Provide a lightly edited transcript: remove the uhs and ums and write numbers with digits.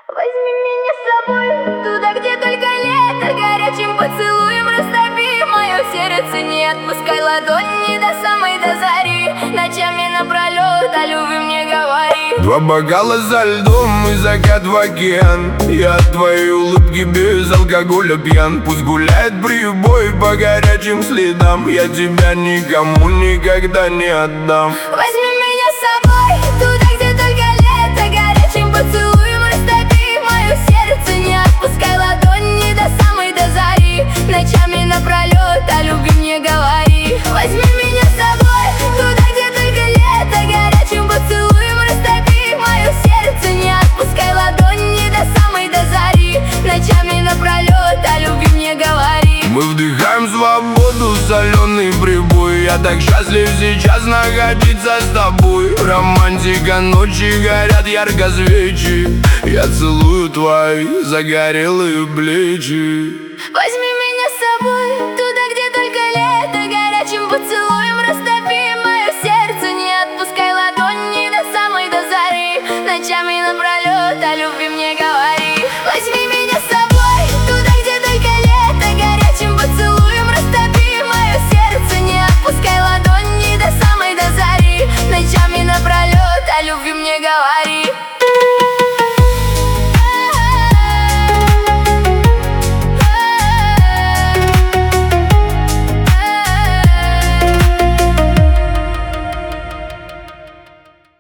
Возьми меня с собой туда, где только лето, горячим поцелуем растопи мое сердце. Не отпускай ладони до самой до зари, ночами напролет о любви мне говори. Два бокала за льдом и закат в океан. Я от твоей улыбки без алкоголя пьян. Пусть гуляет прибой по горячим следам, я тебя никому никогда не отдам. Возьми меня с собой туда, где только лето, горячим поцелуем растопи мое сердце. Не отпускай ладони до самой до зари, ночами напролет о любви мне говори. Возьми меня с собой туда, где только лето, горячим поцелуем растопи мое сердце. Не отпускай ладони до самой до зари, ночами напролет о любви мне говори. Мы вдыхаем свободу, соленый прибой. Я так счастлив сейчас находиться с тобой. Романтика ночи, горят ярко свечи. Я целую твои загорелые плечи. Возьми